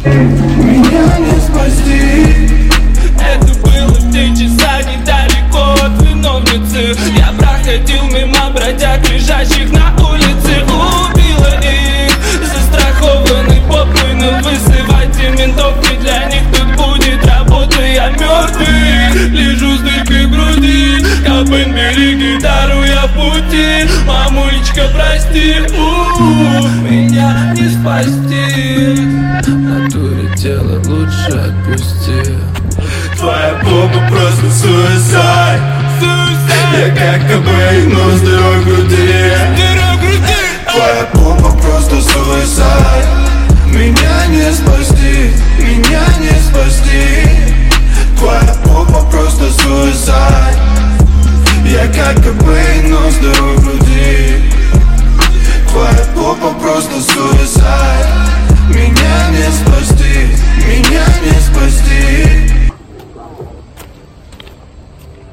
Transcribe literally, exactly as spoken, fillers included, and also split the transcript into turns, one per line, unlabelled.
Меня не спасти.
Это было в те часа недалеко от виновницы. Я проходил мимо бродяг, лежащих на улице. Убила их, застрахованный попойно. Вызывайте ментовки, для них тут будет работа. Я мертвый, лежу с дыркой в груди. Кабын, бери гитару, я в пути. Мамулечка, прости, у-у-у, меня не спасти. В натуре тело лучше отпусти.
Твоя попа просто суицид. Я как Кобейн, но с дырой в груди. Твоя попа просто суицид. Меня не спасти, меня не спасти. Твоя попа просто суицид. Я как Кобейн, но с дырой в груди. Твоя попа просто суицид.